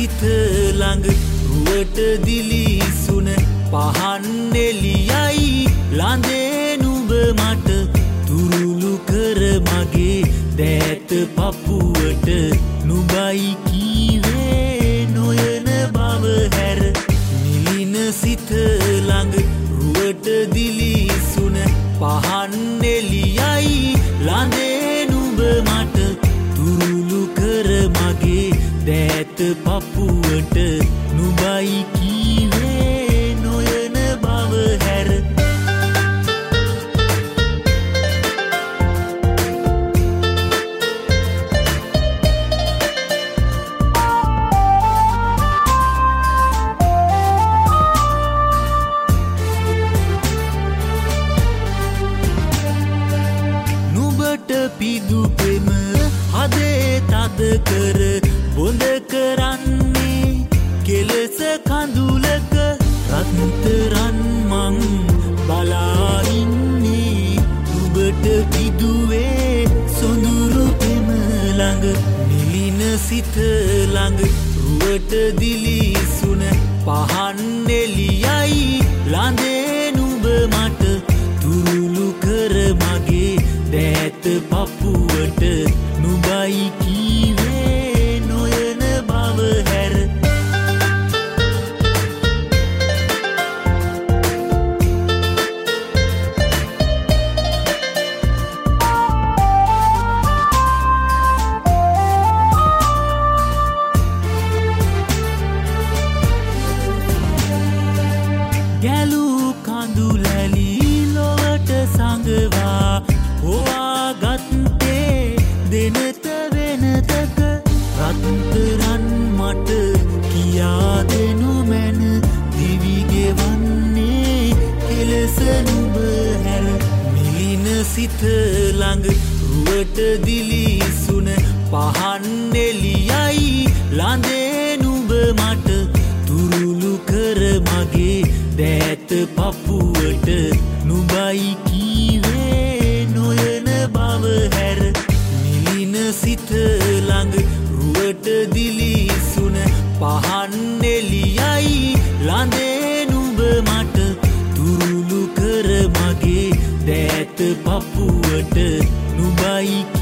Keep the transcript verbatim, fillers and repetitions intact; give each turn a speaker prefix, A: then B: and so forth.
A: සිත ළඟ රුවට දිලිසුන පහන් එළියයි ළඳේ නුඹ මට තුරුළු කර මගේ දෑත පපුවට නුඹයි කීවේ නොයන බව හැර නිලින සිත ළඟ රුවට දිලිසුන පහන් එළියයි ළඳේ නුඹ මට තුරුළු කර මගේ දෑත පපුවට නුඹයි කීවේ නොයන බව හැර පිදු පෙම හදේ තද කර බොඳ කරන්නේ කෙලෙස කඳුලක රත්තරන් මං බලා ඉන්නේ නුඹට පිදුවේ සොඳුරු පෙම ළඟ නිලින සිත ළඟ රුවට දිලිසුන පහන් එළියයි ළඳේ නුඹ මට තුරුළු කර මගේ දෑත පපුවට නුඹයි කීවේ නොයන බව හැර ගැලු කඳුලැලි ලොවට සඟවා හොවා ගත්තේ දෙනත වෙනතක රත්තරන් මට කියා දෙනු මැන දිවිගෙවන්නේ කෙලෙස නුඹ හැර නිලින සිත ළඟ රුවට දිලිසුන පහන් එළියයි ළඳේ නුඹ මට තුරුළු කර මගේ දෑත පපුවට නුඹයි කීවේ නොයන බව හැර නිලින සිත ළඟ රුවට දිලිසුන පහන් එළියයි ළඳේ නුඹ මට තුරුළු කර මගේ දෑත පපුවට නුඹයි